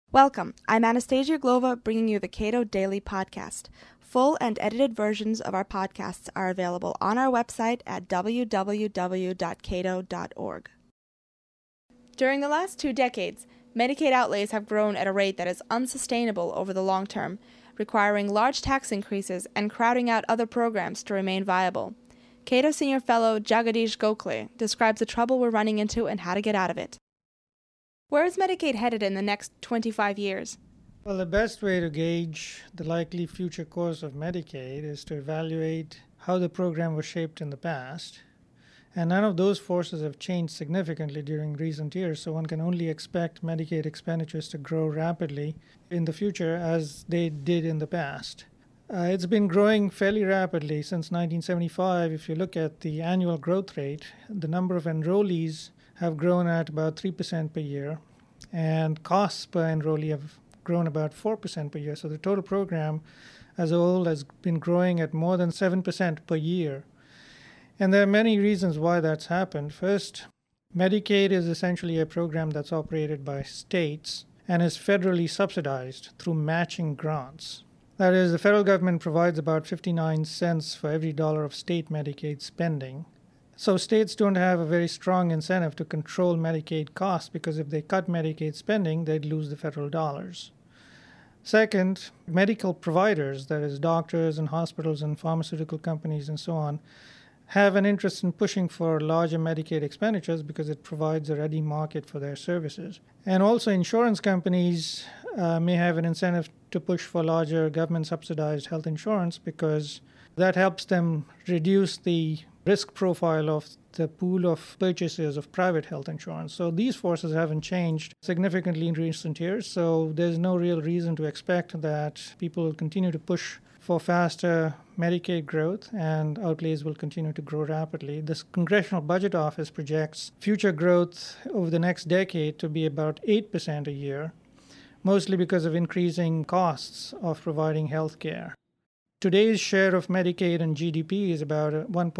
Welcome. I'm Anastasia Glova, bringing you the Cato Daily Podcast. Full and edited versions of our podcasts are available on our website at www.cato.org. During the last 2 decades, Medicaid outlays have grown at a rate that is unsustainable over the long term, requiring large tax increases and crowding out other programs to remain viable. Cato Senior Fellow Jagadish Gokhale describes the trouble we're running into and how to get out of it. Where is Medicaid headed in the next 25 years? Well, the best way to gauge the likely future course of Medicaid is to evaluate how the program was shaped in the past. And none of those forces have changed significantly during recent years, so one can only expect Medicaid expenditures to grow rapidly in the future as they did in the past. It's been growing fairly rapidly since 1975. If you look at the annual growth rate, the number of enrollees have grown at about 3% per year, and costs per enrollee have grown about 4% per year. So the total program as a whole has been growing at more than 7% per year. And there are many reasons why that's happened. First, Medicaid is essentially a program that's operated by states and is federally subsidized through matching grants. That is, the federal government provides about 59 cents for every dollar of state Medicaid spending. So states don't have a very strong incentive to control Medicaid costs because if they cut Medicaid spending, they'd lose the federal dollars. Second, medical providers, that is doctors and hospitals and pharmaceutical companies and so on, have an interest in pushing for larger Medicaid expenditures because it provides a ready market for their services. And also insurance companies may have an incentive to push for larger government-subsidized health insurance because that helps them reduce the risk profile of the pool of purchasers of private health insurance. So these forces haven't changed significantly in recent years, so there's no real reason to expect that people will continue to push for faster Medicaid growth and outlays will continue to grow rapidly. The Congressional Budget Office projects future growth over the next decade to be about 8% a year, mostly because of increasing costs of providing health care. Today's share of Medicaid and GDP is about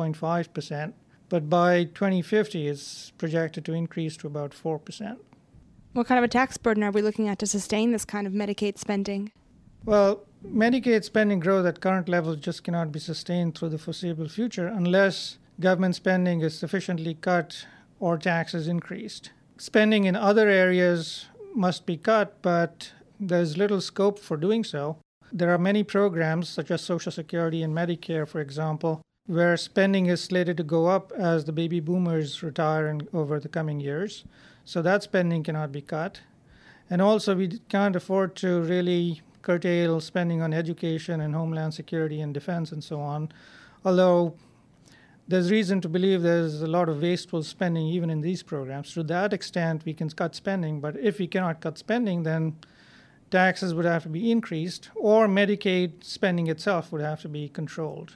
1.5%, but by 2050 it's projected to increase to about 4%. What kind of a tax burden are we looking at to sustain this kind of Medicaid spending? Well, Medicaid spending growth at current levels just cannot be sustained through the foreseeable future unless government spending is sufficiently cut or taxes increased. Spending in other areas must be cut, but there's little scope for doing so. There are many programs, such as Social Security and Medicare, for example, where spending is slated to go up as the baby boomers retire over the coming years. So that spending cannot be cut. And also, we can't afford to really curtail spending on education and homeland security and defense and so on, although there's reason to believe there's a lot of wasteful spending even in these programs. To that extent, we can cut spending, but if we cannot cut spending, then taxes would have to be increased, or Medicaid spending itself would have to be controlled.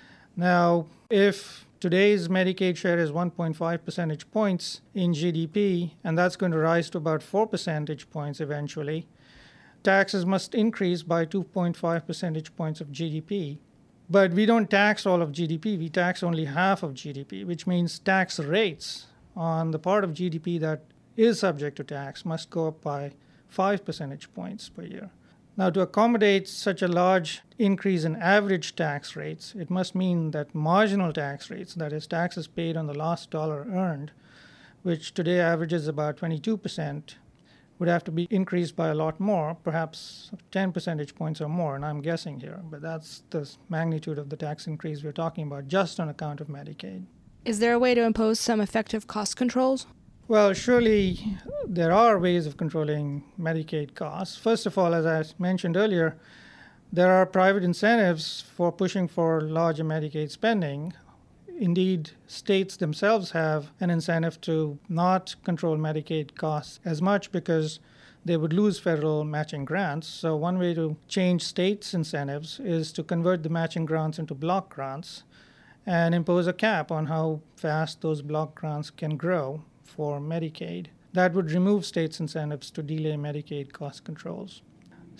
Now, if today's Medicaid share is 1.5 percentage points in GDP, and that's going to rise to about 4 percentage points eventually, taxes must increase by 2.5 percentage points of GDP. But we don't tax all of GDP, we tax only half of GDP, which means tax rates on the part of GDP that is subject to tax must go up by 5 percentage points per year. Now, to accommodate such a large increase in average tax rates, it must mean that marginal tax rates, that is, taxes paid on the last dollar earned, which today averages about 22%, would have to be increased by a lot more, perhaps 10 percentage points or more, and I'm guessing here, but that's the magnitude of the tax increase we're talking about just on account of Medicaid. Is there a way to impose some effective cost controls? Well, surely there are ways of controlling Medicaid costs. First of all, as I mentioned earlier, there are private incentives for pushing for larger Medicaid spending. Indeed, states themselves have an incentive to not control Medicaid costs as much because they would lose federal matching grants. So one way to change states' incentives is to convert the matching grants into block grants and impose a cap on how fast those block grants can grow for Medicaid. That would remove states' incentives to delay Medicaid cost controls.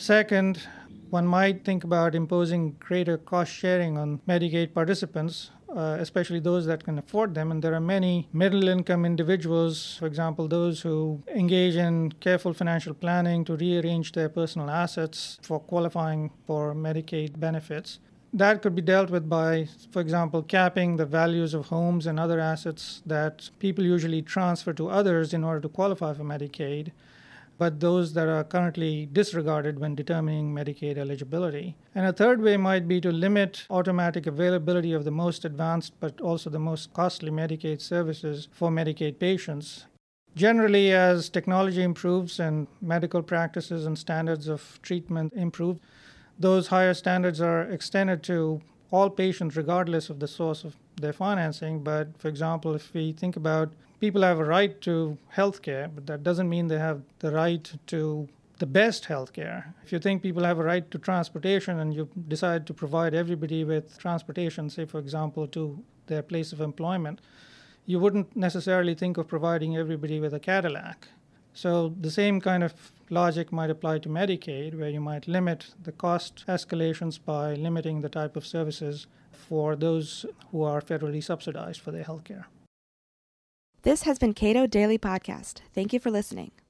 Second, one might think about imposing greater cost sharing on Medicaid participants especially those that can afford them. And there are many middle-income individuals, for example, those who engage in careful financial planning to rearrange their personal assets for qualifying for Medicaid benefits. That could be dealt with by, for example, capping the values of homes and other assets that people usually transfer to others in order to qualify for Medicaid, but those that are currently disregarded when determining Medicaid eligibility. And a third way might be to limit automatic availability of the most advanced but also the most costly Medicaid services for Medicaid patients. Generally, as technology improves and medical practices and standards of treatment improve, those higher standards are extended to all patients regardless of the source of their financing. But, for example, if we think about people have a right to health care, but that doesn't mean they have the right to the best health care. If you think people have a right to transportation and you decide to provide everybody with transportation, say, for example, to their place of employment, you wouldn't necessarily think of providing everybody with a Cadillac. So the same kind of logic might apply to Medicaid, where you might limit the cost escalations by limiting the type of services for those who are federally subsidized for their health care. This has been Cato Daily Podcast. Thank you for listening.